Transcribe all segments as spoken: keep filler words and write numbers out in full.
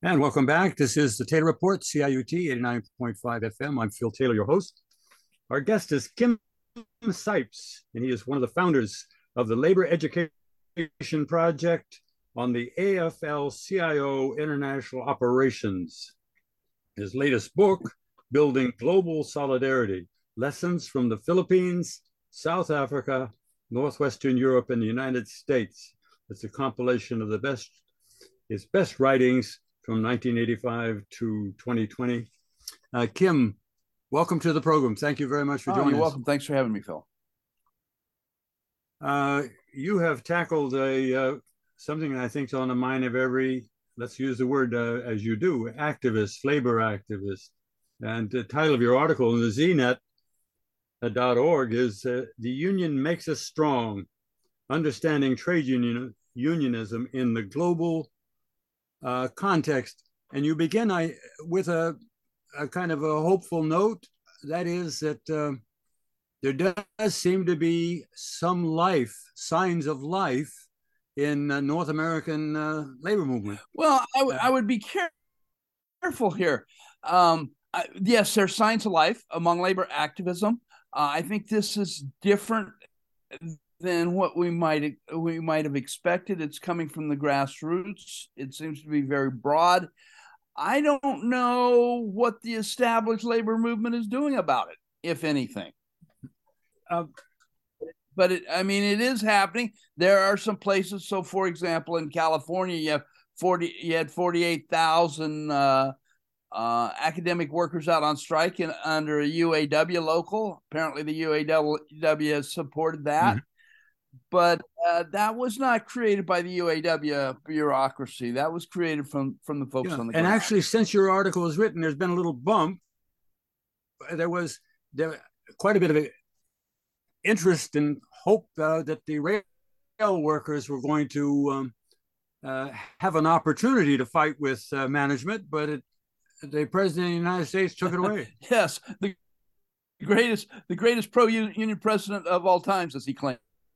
And welcome back. This is the Taylor Report, C I U T eighty-nine point five F M. I'm Phil Taylor, your host. Our guest is Kim Sipes, and he is one of the founders of the Labor Education Project on the A F L C I O International Operations. His latest book, Building Global Solidarity, Lessons from the Philippines, South Africa, Northwestern Europe, and the United States. It's a compilation of the best, his best writings from nineteen eighty-five to twenty twenty. Uh, Kim, welcome to the program. Thank you very much for oh, joining you're us. welcome. Thanks for having me, Phil. Uh, you have tackled a uh, something that I think is on the mind of every, let's use the word uh, as you do, activist, labor activist. And the title of your article in the Z net dot org is uh, The Union Makes Us Strong, Understanding Trade Union Unionism in the Global Uh, context. And you begin I, with a, a kind of a hopeful note. That is that uh, there does seem to be some life, signs of life in the North American uh, labor movement. Well, I, w- uh, I would be care- careful here. Um, I, yes, there's signs of life among labor activism. Uh, I think this is different than what we might we might have expected. It's coming from the grassroots. It seems to be very broad. I don't know what the established labor movement is doing about it, if anything. Uh, but it, I mean, it is happening. There are some places. So, for example, in California, you have forty. You had forty-eight thousand uh, uh, academic workers out on strike in, under a U A W local. Apparently, the U A W has supported that. Mm-hmm. But uh, that was not created by the U A W bureaucracy. That was created from, from the folks yeah. on the ground. And actually, since your article was written, there's been a little bump. There was there quite a bit of interest and hope uh, that the rail workers were going to um, uh, have an opportunity to fight with uh, management, but it, the president of the United States took it away. Yes, the greatest, the greatest pro-union president of all times, as he claimed.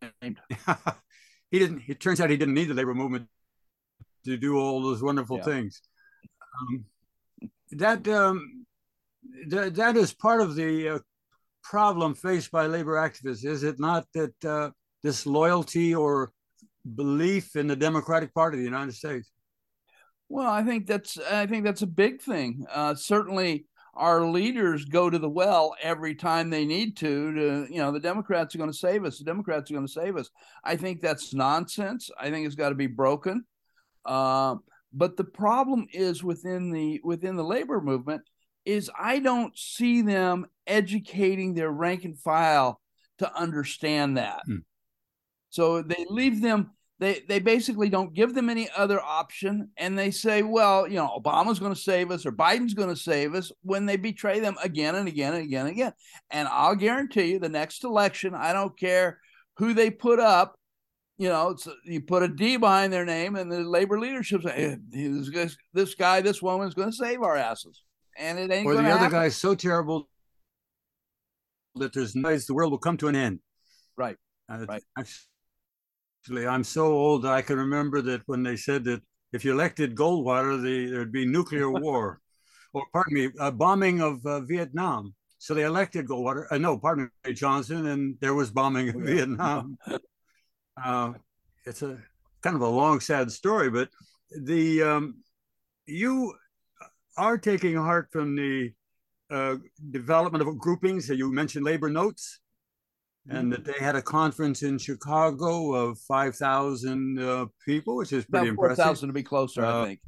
he didn't. It turns out he didn't need the labor movement to do all those wonderful yeah. things. Um, that um, th- that is part of the uh, problem faced by labor activists, is it not? That uh, this loyalty or belief in the Democratic Party of the United States. Well, I think that's I think that's a big thing. Uh, certainly, our leaders go to the well every time they need to, to, you know, the Democrats are going to save us. The Democrats are going to save us. I think that's nonsense. I think it's got to be broken. Uh, but the problem is within the, within the labor movement is I don't see them educating their rank and file to understand that. Hmm. So they leave them, They they basically don't give them any other option, and they say, well, you know, Obama's going to save us or Biden's going to save us, when they betray them again and again and again and again. And I'll guarantee you the next election, I don't care who they put up, you know, it's, you put a D behind their name and the labor leadership say, hey, this, this guy, this woman is going to save our asses. And it ain't or going to the happen. Other guy's so terrible that there's no ways the world will come to an end. Right, uh, right. Actually, I'm so old that I can remember that when they said that if you elected Goldwater, the, there'd be nuclear war, or pardon me, a bombing of uh, Vietnam. So they elected Goldwater. Uh, no, pardon me, Johnson, and there was bombing of oh, yeah. Vietnam. uh, it's a kind of a long, sad story, but the um, you are taking heart from the uh, development of groupings. You mentioned labor notes. And that they had a conference in Chicago of five thousand uh, people, which is pretty About four impressive. four thousand to be closer, uh, I think.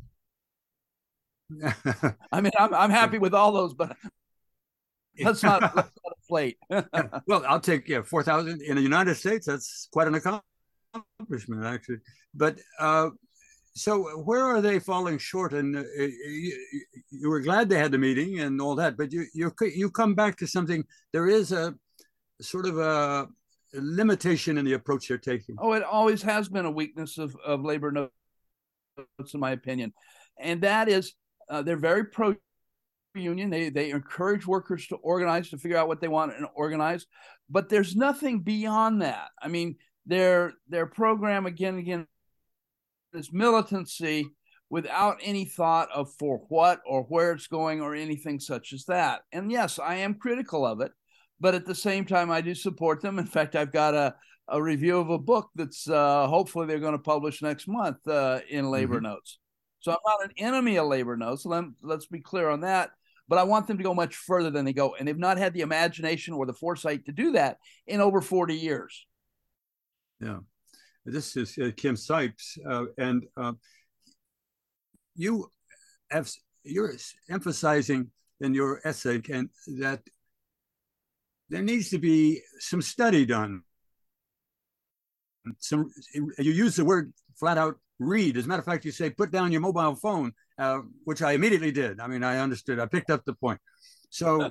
I mean, I'm I'm happy with all those, but let's not, let's not inflate. Well, I'll take yeah four thousand in the United States. That's quite an accomplishment, actually. But uh, so where are they falling short? And uh, you, you were glad they had the meeting and all that, but you you you come back to something. There is a sort of a limitation in the approach they're taking. Oh, it always has been a weakness of, of labor notes, in my opinion. And that is, uh, they're very pro-union. They, they encourage workers to organize, to figure out what they want and organize. But there's nothing beyond that. I mean, their, their program, again and again, is militancy without any thought of for what or where it's going or anything such as that. And yes, I am critical of it, but at the same time, I do support them. In fact, I've got a, a review of a book that's uh, hopefully they're going to publish next month uh, in Labor mm-hmm. Notes. So I'm not an enemy of Labor Notes. Let, let's be clear on that. But I want them to go much further than they go. And they've not had the imagination or the foresight to do that in over forty years. Yeah. This is uh, Kim Sipes. Uh, and uh, you have, you're emphasizing in your essay and that there needs to be some study done. Some, you use the word flat out read. As a matter of fact, you say, put down your mobile phone, uh, which I immediately did. I mean, I understood. I picked up the point. So,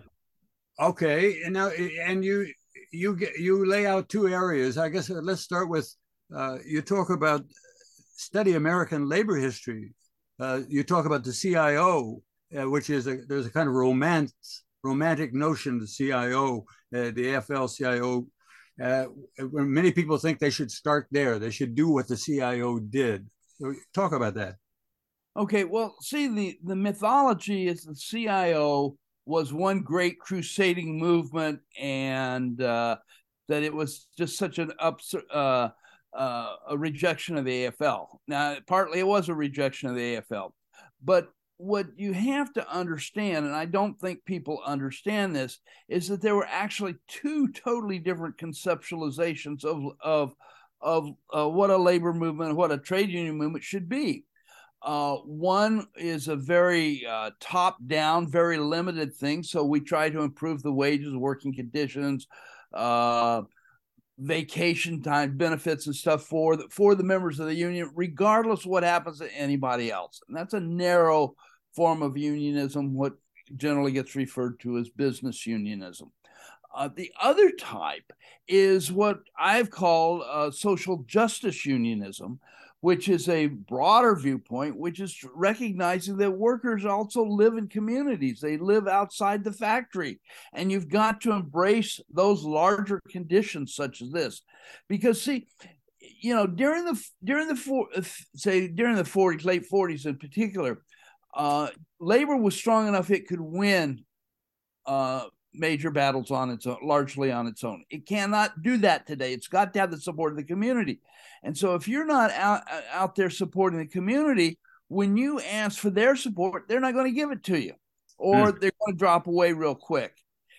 okay. And now, and you, you get, you lay out two areas. I guess let's start with, uh, you talk about study American labor history. Uh, you talk about the C I O, uh, which is a, there's a kind of romance, romantic notion, the C I O, uh, the A F L C I O. Uh, many people think they should start there. They should do what the C I O did. So talk about that. Okay, well, see, the, the mythology is the C I O was one great crusading movement, and uh, that it was just such an ups, uh, uh, a rejection of the A F L. Now, partly it was a rejection of the A F L, but what you have to understand, and I don't think people understand this, is that there were actually two totally different conceptualizations of of of uh, what a labor movement, what a trade union movement should be. Uh, one is a very uh, top-down, very limited thing. So we try to improve the wages, working conditions, uh, vacation time, benefits, and stuff for the, for the members of the union, regardless of what happens to anybody else. And that's a narrow form of unionism, what generally gets referred to as business unionism. Uh, the other type is what I've called uh, social justice unionism, which is a broader viewpoint, which is recognizing that workers also live in communities. They live outside the factory, and you've got to embrace those larger conditions such as this. Because, see, you know, during the, during the, say, during the forties, late forties in particular, uh, labor was strong enough it could win uh, major battles on its own, largely on its own. It cannot do that today. It's got to have the support of the community. And so if you're not out, out there supporting the community, when you ask for their support, they're not going to give it to you, or mm. they're going to drop away real quick.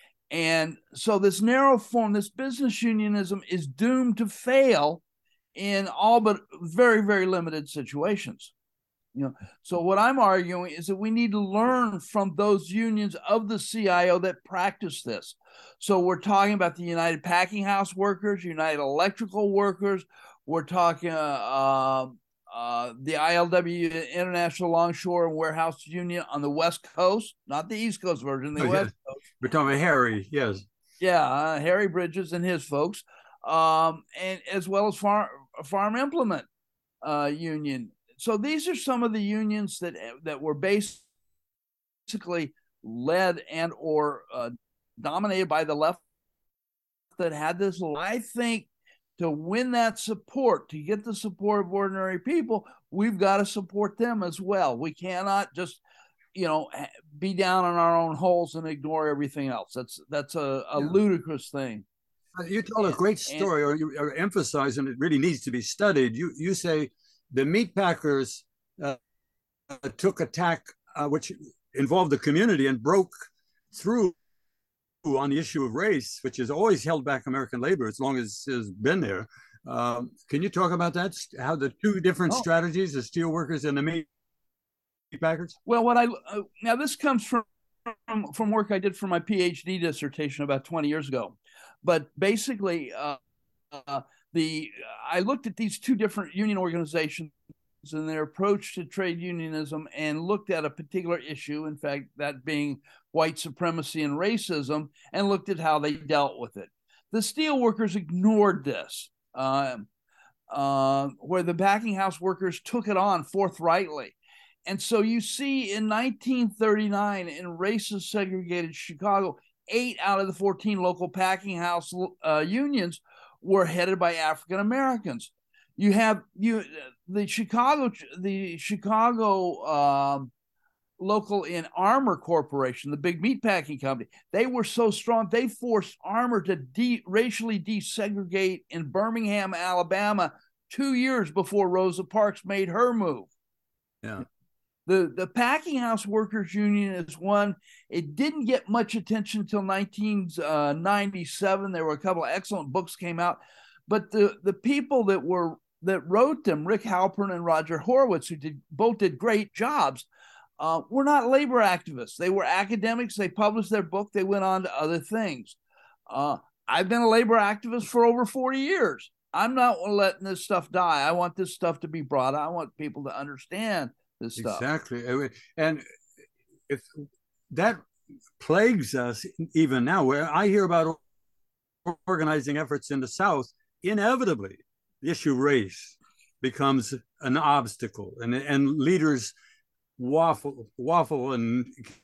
And so this narrow form, this business unionism is doomed to fail in all but very, very limited situations. You know, so what I'm arguing is that we need to learn from those unions of the C I O that practice this. So we're talking about the United Packing House Workers, United Electrical Workers. We're talking uh, uh, the I L W, International Longshore and Warehouse Union on the West Coast, not the East Coast version, the oh, West yes. Coast. We're talking about Harry, yes. Yeah, uh, Harry Bridges and his folks, um, and as well as Farm, Farm Implement uh, Union. So these are some of the unions that that were basically led and or uh, dominated by the left that had this. I think to win that support, to get the support of ordinary people, we've got to support them as well. We cannot just, you know, be down in our own holes and ignore everything else. That's that's a, a yeah. ludicrous thing. You tell a great story, and, or you are emphasizing it really needs to be studied. You you say the meat packers uh, took attack, uh, which involved the community and broke through on the issue of race, which has always held back American labor as long as it's been there. Um, can you talk about that? How the two different oh. strategies, the steel workers and the meat packers? Well, what I uh, now this comes from, from from work I did for my PhD dissertation about twenty years ago, but basically. Uh, uh, The I looked at these two different union organizations and their approach to trade unionism and looked at a particular issue, in fact, that being white supremacy and racism, and looked at how they dealt with it. The steelworkers ignored this, uh, uh, where the packing house workers took it on forthrightly. And so you see in nineteen thirty-nine in racist segregated Chicago, eight out of the fourteen local packing house uh, unions were headed by African Americans. You have you the Chicago the Chicago um, local in Armor Corporation, the big meatpacking company. They were so strong they forced Armor to de- racially desegregate in Birmingham, Alabama, two years before Rosa Parks made her move. Yeah. The the Packing House Workers Union is one. It didn't get much attention until nineteen ninety-seven. There were a couple of excellent books came out, but the the people that were that wrote them, Rick Halpern and Roger Horowitz, who did both did great jobs, uh, were not labor activists. They were academics. They published their book. They went on to other things. Uh, I've been a labor activist for over forty years. I'm not letting this stuff die. I want this stuff to be brought out. I want people to understand this stuff. Exactly. And if that plagues us even now, where I hear about organizing efforts in the South, inevitably the issue of race becomes an obstacle, and and leaders waffle waffle and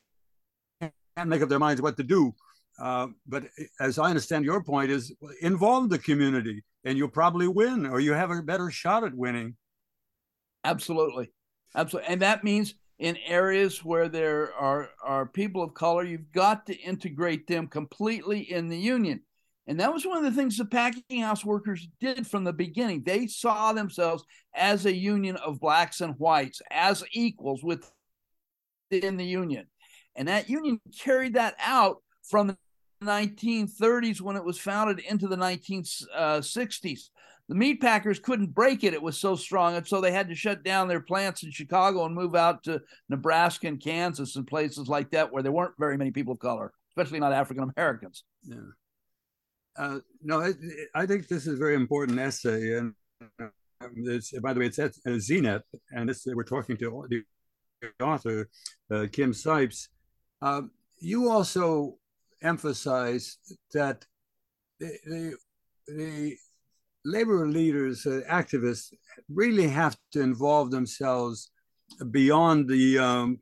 can't make up their minds what to do. Uh, but as I understand, your point is involve the community and you'll probably win, or you have a better shot at winning. Absolutely. Absolutely. And that means in areas where there are, are people of color, you've got to integrate them completely in the union. And that was one of the things the packing house workers did from the beginning. They saw themselves as a union of blacks and whites, as equals within the union. And that union carried that out from the nineteen thirties when it was founded into the nineteen sixties. The meat packers couldn't break it. It was so strong. And so they had to shut down their plants in Chicago and move out to Nebraska and Kansas and places like that where there weren't very many people of color, especially not African Americans. Yeah. Uh, no, I, I think this is a very important essay. And it's, by the way, it's at Z net, and it's, we're talking to the author, uh, Kim Sipes. Uh, you also emphasize that the, the, the labor leaders, uh, activists, really have to involve themselves beyond the um,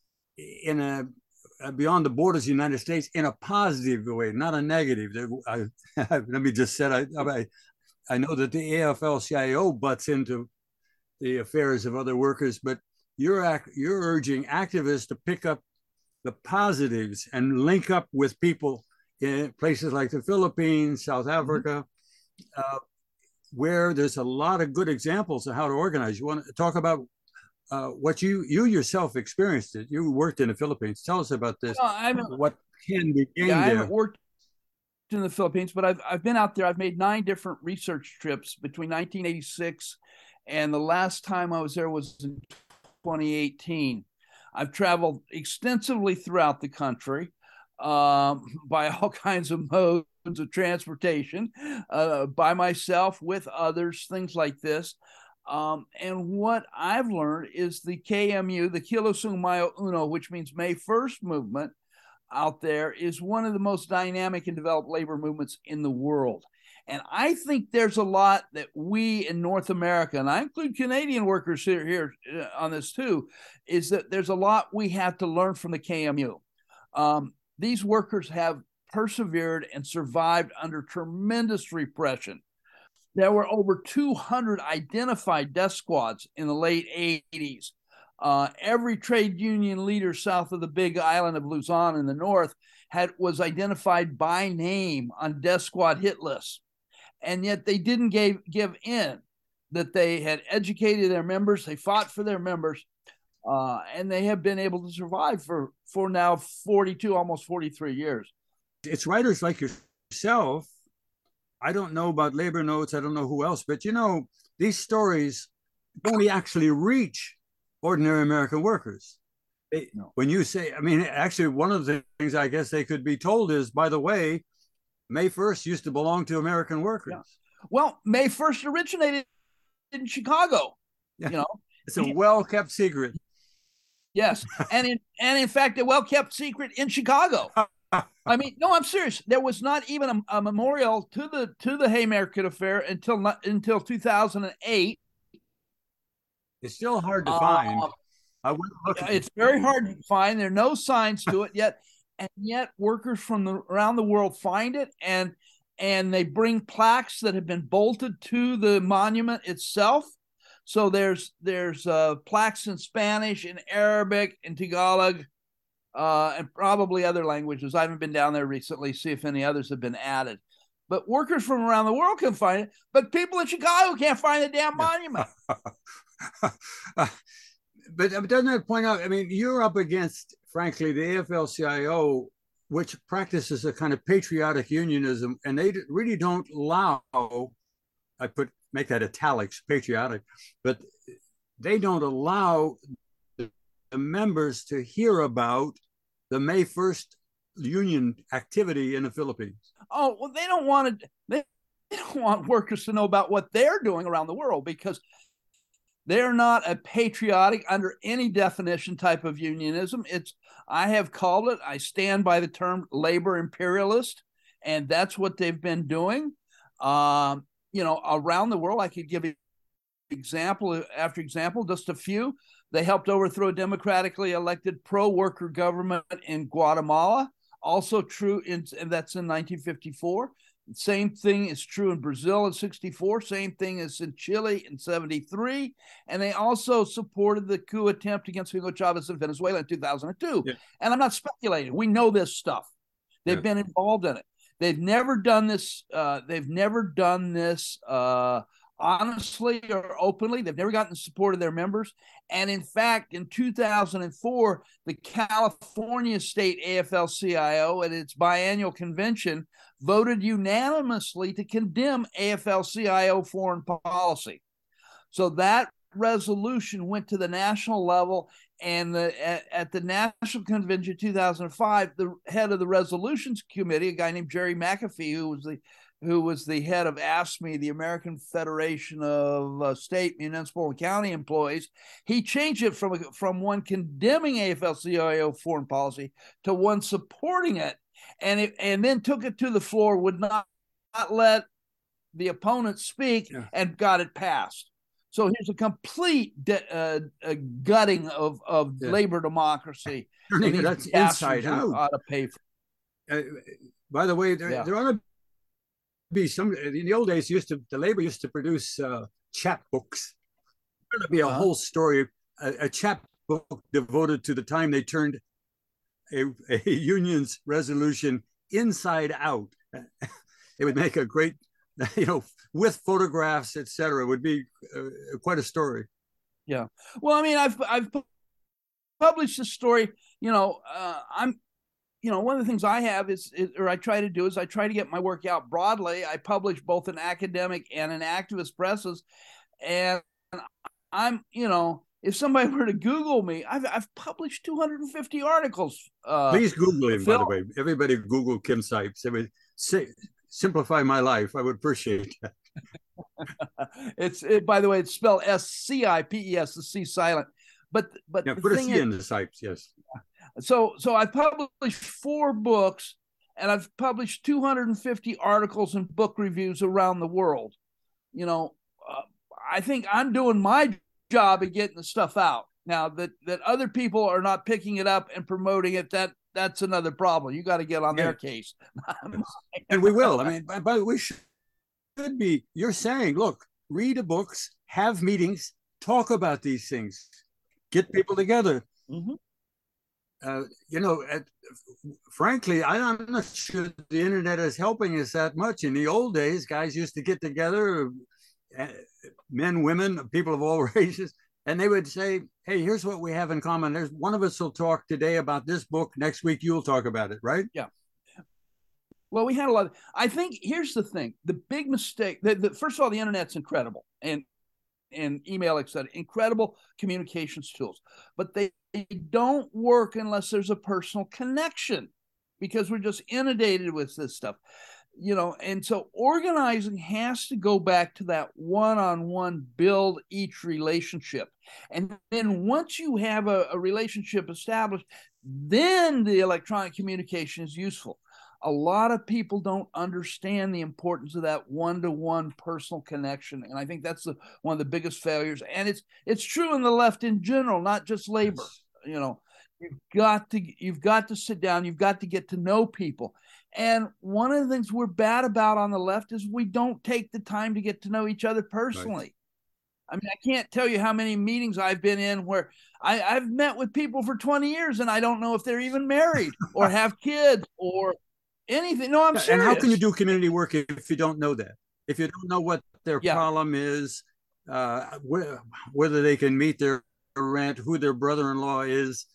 in a beyond the borders of the United States in a positive way, not a negative. I, let me just say, I, I I know that the A F L C I O butts into the affairs of other workers, but you're you're urging activists to pick up the positives and link up with people in places like the Philippines, South Africa, mm-hmm. uh, where there's a lot of good examples of how to organize. You want to talk about uh, what you you yourself experienced it. You worked in the Philippines. Tell us about this. Well, I what can be gained yeah, I there? haven't worked in the Philippines, but I've I've been out there. I've made nine different research trips between nineteen eighty-six and the last time I was there was in twenty eighteen. I've traveled extensively throughout the country um, by all kinds of modes of transportation, uh, by myself, with others, things like this. Um, and what I've learned is the K M U, the Kilusung Mayo Uno, which means May first movement out there, is one of the most dynamic and developed labor movements in the world. And I think there's a lot that we in North America, and I include Canadian workers here, here on this too, is that there's a lot we have to learn from the K M U. Um, these workers have persevered and survived under tremendous repression. There were over two hundred identified death squads in the late eighties. Uh, every trade union leader south of the big island of Luzon in the north had was identified by name on death squad hit lists. And yet they didn't give, give in, that they had educated their members, they fought for their members, uh, and they have been able to survive for, for now forty-two, almost forty-three years. It's writers like yourself. I don't know about Labor Notes, I don't know who else, but you know, these stories don't actually reach ordinary American workers. They, no. When you say, I mean, actually, one of the things I guess they could be told is, by the way, May first used to belong to American workers. Yeah. Well, May first originated in Chicago. Yeah. You know, it's a well-kept secret. Yes, and in and in fact, a well-kept secret in Chicago. I mean, no, I'm serious. There was not even a, a memorial to the to the Haymarket affair until not, until two thousand eight. It's still hard to uh, find. I wouldn't look at it's it. very hard to find. There are no signs to it yet. And yet workers from the, around the world find it. And and they bring plaques that have been bolted to the monument itself. So there's there's uh, plaques in Spanish, in Arabic, in Tagalog, uh, and probably other languages. I haven't been down there recently, see if any others have been added. But workers from around the world can find it, but people in Chicago can't find the damn monument. uh, but doesn't that point out, I mean, you're up against, frankly, the A F L C I O, which practices a kind of patriotic unionism, and they really don't allow, I put, make that italics, patriotic, but they don't allow the, the members to hear about the May first union activity in the Philippines. Oh, well, they don't want to, they, they don't want workers to know about what they're doing around the world, because they're not a patriotic under any definition type of unionism. It's, I have called it, I stand by the term labor imperialist, and that's what they've been doing. Um, you know, around the world, I could give you example after example, just a few. They helped overthrow a democratically elected pro-worker government in Guatemala. Also true in, and that's in nineteen fifty-four. Same thing is true in Brazil in sixty-four. Same thing is in Chile in seventy-three. And they also supported the coup attempt against Hugo Chavez in Venezuela in two thousand two. Yeah. And I'm not speculating. We know this stuff. They've yeah. been involved in it. They've never done this. Uh, they've never done this uh, honestly or openly. They've never gotten the support of their members. And in fact, in two thousand four, the California State A F L C I O at its biannual convention voted unanimously to condemn A F L C I O foreign policy. So that resolution went to the national level, and the, at, at the National Convention two thousand five, the head of the resolutions committee, a guy named Jerry McAfee, who was the who was the head of AFSCME, the American Federation of uh, State, Municipal, and County Employees, he changed it from, from one condemning A F L C I O foreign policy to one supporting it, and it, and then took it to the floor, would not, not let the opponent speak, yeah. and got it passed. So here's a complete de- uh, a gutting of, of yeah. labor democracy. That that's inside out. Ought to pay for. Uh, by the way, there, yeah. there ought to be some, in the old days, used to the labor used to produce uh, chapbooks. There ought to be a uh-huh. whole story, a, a chapbook devoted to the time they turned a, a union's resolution inside out. It would make a great, you know, with photographs, et cetera, would be uh, quite a story. Yeah. Well, I mean, I've I've published this story. You know, uh, I'm, you know, one of the things I have is, is, or I try to do is I try to get my work out broadly. I publish both in academic and in activist presses, and I'm, you know, if somebody were to Google me, I've I've published two hundred fifty articles. Uh, Please Google him, Phil. By the way. Everybody Google Kim Sipes. It would say, simplify my life. I would appreciate that. It's it, by the way, it's spelled S C I P E S, the C silent. But but yeah, put a C is, in the Sipes, yes. So so I've published four books, and I've published two hundred fifty articles and book reviews around the world. You know, uh, I think I'm doing my job at getting the stuff out. Now that that other people are not picking it up and promoting it, that that's another problem. You got to get on yeah. their case. And we will. I mean, by, by we should be. You're saying, look, read the books, have meetings, talk about these things, get people together. Mm-hmm. Uh, you know, at, frankly, I'm not sure the internet is helping us that much. In the old days, guys used to get together, uh, men, women, people of all races, and they would say, hey, here's what we have in common. There's one of us will talk today about this book. Next week, you'll talk about it, right? Yeah. Well, we had a lot. Of, I think here's the thing. The big mistake, the, the, first of all, the internet's incredible. And and email, et cetera, incredible communications tools. But they don't work unless there's a personal connection, because we're just inundated with this stuff. You know, and so organizing has to go back to that one-on-one, build each relationship. And then once you have a, a relationship established, then the electronic communication is useful. A lot of people don't understand the importance of that one-to-one personal connection. And I think that's the, one of the biggest failures. And it's it's true in the left in general, not just labor. You know, you've got to you've got to sit down, you've got to get to know people. And one of the things we're bad about on the left is we don't take the time to get to know each other personally. Right. I mean, I can't tell you how many meetings I've been in where I, I've met with people for twenty years and I don't know if they're even married or have kids or anything. No, I'm yeah, serious. And how can you do community work if you don't know that? If you don't know what their yeah. problem is, uh, wh- whether they can meet their rent, who their brother-in-law is,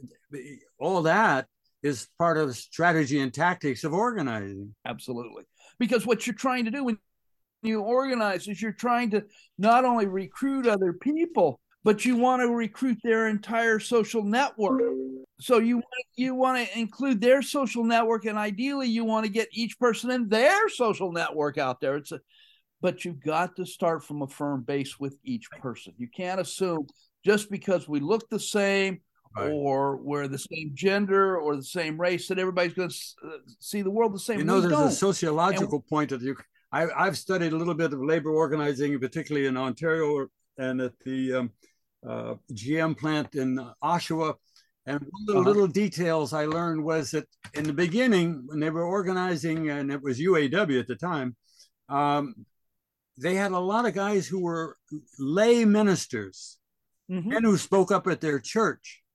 all that is part of strategy and tactics of organizing. Absolutely. Because what you're trying to do when you organize is you're trying to not only recruit other people, but you want to recruit their entire social network. So you you want to include their social network, and ideally you want to get each person in their social network out there. It's a, but you've got to start from a firm base with each person. You can't assume just because we look the same right. or we're the same gender or the same race that everybody's going to see the world the same. You know, we there's don't. a sociological and, point that you. I, I've studied a little bit of labor organizing, particularly in Ontario and at the um, uh, G M plant in Oshawa. And one of the uh-huh. little details I learned was that in the beginning, when they were organizing, and it was U A W at the time, um, they had a lot of guys who were lay ministers, mm-hmm. men who spoke up at their church.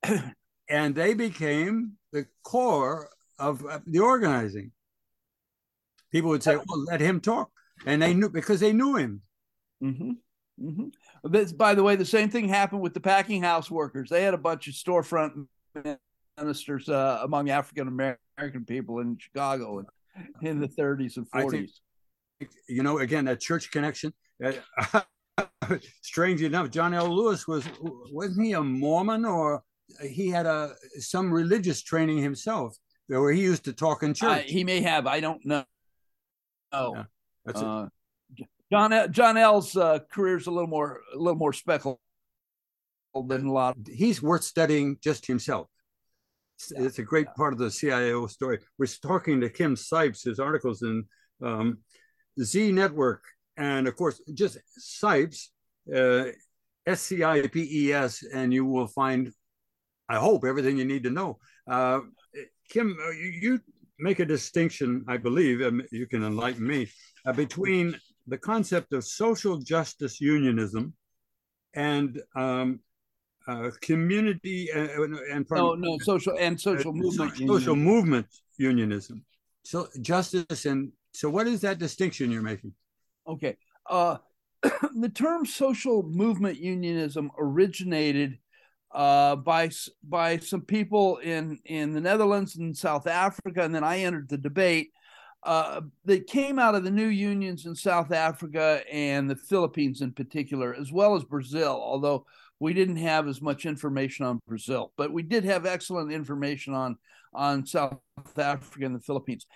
And they became the core of uh, the organizing. People would say, well, let him talk. And they knew, because they knew him. Mm-hmm. Mm-hmm. This, by the way, the same thing happened with the packing house workers. They had a bunch of storefront ministers uh, among African American people in Chicago in, in the thirties and forties. I think, you know, again, that church connection. Uh, strangely enough, John L. Lewis was, wasn't he a Mormon, or he had a some religious training himself, where he used to talk in church? Uh, he may have. I don't know. Oh, yeah, that's uh, it. John John L's uh, career is a little more a little more speckled than a lot. Of- He's worth studying just himself. It's, yeah, it's a great yeah. part of the C I O story. We're talking to Kim Sipes, his articles in um, Z Network, and of course, just Sipes, uh, S C I P E S, and you will find, I hope, everything you need to know. Uh, Kim, you, you make a distinction, I believe, um, you can enlighten me, uh, between the concept of social justice unionism and um, uh, community and, and no, no, social and social uh, movement, so, social movement unionism. So justice and so, what is that distinction you're making? Okay, uh, the term social movement unionism originated uh, by by some people in in the Netherlands and South Africa, and then I entered the debate. Uh, that came out of the new unions in South Africa and the Philippines in particular, as well as Brazil, although we didn't have as much information on Brazil, but we did have excellent information on, on South Africa and the Philippines.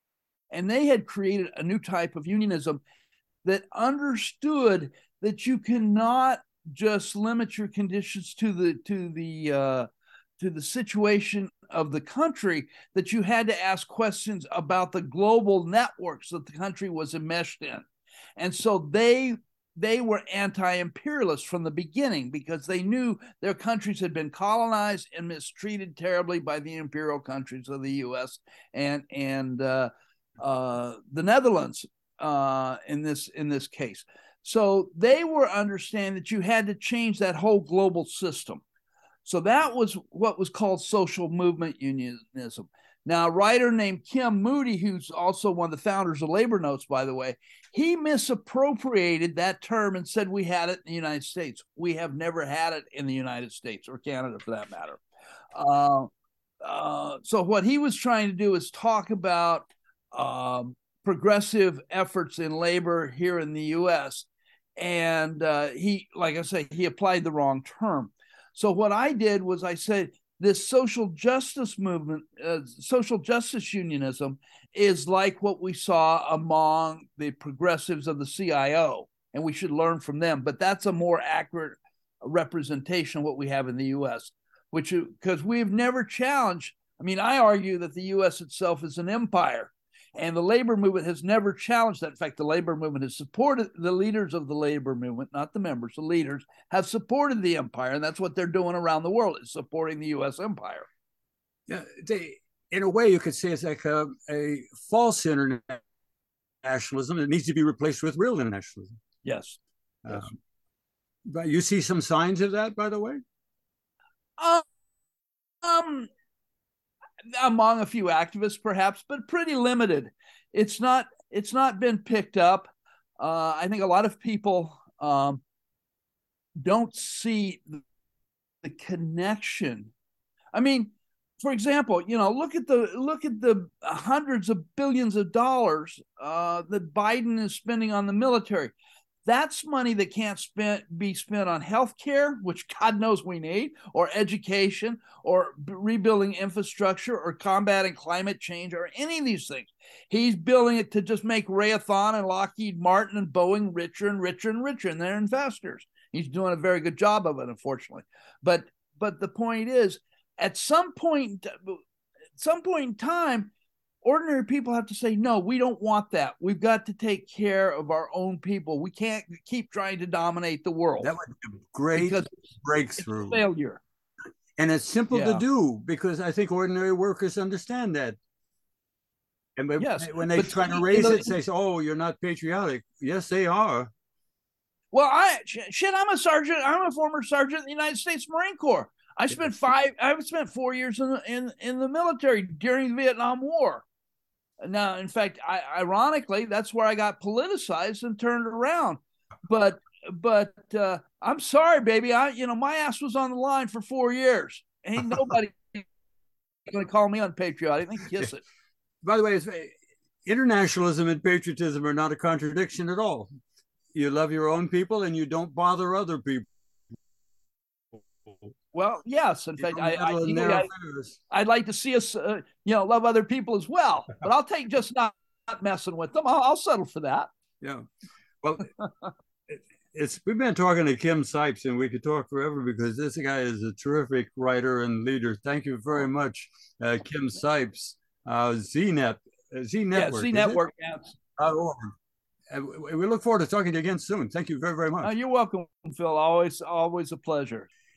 And they had created a new type of unionism that understood that you cannot just limit your conditions to the to the uh, to the situation of the country, that you had to ask questions about the global networks that the country was enmeshed in. And so they they were anti-imperialist from the beginning, because they knew their countries had been colonized and mistreated terribly by the imperial countries of the U S and and uh, uh, the Netherlands uh, in this in this case. So they were understanding that you had to change that whole global system. So that was what was called social movement unionism. Now, a writer named Kim Moody, who's also one of the founders of Labor Notes, by the way, he misappropriated that term and said we had it in the United States. We have never had it in the United States, or Canada for that matter. Uh, uh, so what he was trying to do is talk about um, progressive efforts in labor here in the U S. And uh, he, like I say, he applied the wrong term. So what I did was I said, this social justice movement, uh, social justice unionism is like what we saw among the progressives of the C I O, and we should learn from them. But that's a more accurate representation of what we have in the U S, which, because we've never challenged. I mean, I argue that the U S itself is an empire, and the labor movement has never challenged that. In fact, the labor movement has supported, the leaders of the labor movement, not the members, the leaders, have supported the empire. And that's what they're doing around the world, is supporting the U S empire. Yeah, they, in a way, you could say it's like a, a false internationalism that needs to be replaced with real internationalism. Yes. yes. Um, but you see some signs of that, by the way? Um, um, among a few activists, perhaps, but pretty limited. It's not. It's not been picked up. Uh, I think a lot of people um, don't see the connection. I mean, for example, you know, look at the look at the hundreds of billions of dollars uh, that Biden is spending on the military. That's money that can't spend, be spent on healthcare, which God knows we need, or education, or rebuilding infrastructure, or combating climate change, or any of these things. He's building it to just make Raytheon and Lockheed Martin and Boeing richer and richer and richer, and they're investors. He's doing a very good job of it, unfortunately. But but the point is, at some point, at some point in time, ordinary people have to say, no, we don't want that. We've got to take care of our own people. We can't keep trying to dominate the world. That would be a great breakthrough. It's a failure. And it's simple yeah. to do, because I think ordinary workers understand that. And when, yes, when they try to raise it, say, oh, you're not patriotic. Yes, they are. Well, I shit, I'm a sergeant. I'm a former sergeant in the United States Marine Corps. I spent five, I've spent four years in the, in, in the military during the Vietnam War. Now, in fact, I, ironically, that's where I got politicized and turned around. But, but uh, I'm sorry, baby. I, you know, my ass was on the line for four years. Ain't nobody going to call me unpatriotic. They kiss it. By the way, it's, internationalism and patriotism are not a contradiction at all. You love your own people and you don't bother other people. Well, yes. In fact, I, I, I, I'd like to see us, uh, you know, love other people as well. But I'll take just not, not messing with them. I'll, I'll settle for that. Yeah. Well, it, it's we've been talking to Kim Sipes, and we could talk forever because this guy is a terrific writer and leader. Thank you very much, uh, Kim Sipes. Uh, Z Net, uh, Z Network. Yeah, Z Network. Yes. Uh, we look forward to talking to you again soon. Thank you very, very much. Uh, you're welcome, Phil. Always, always a pleasure.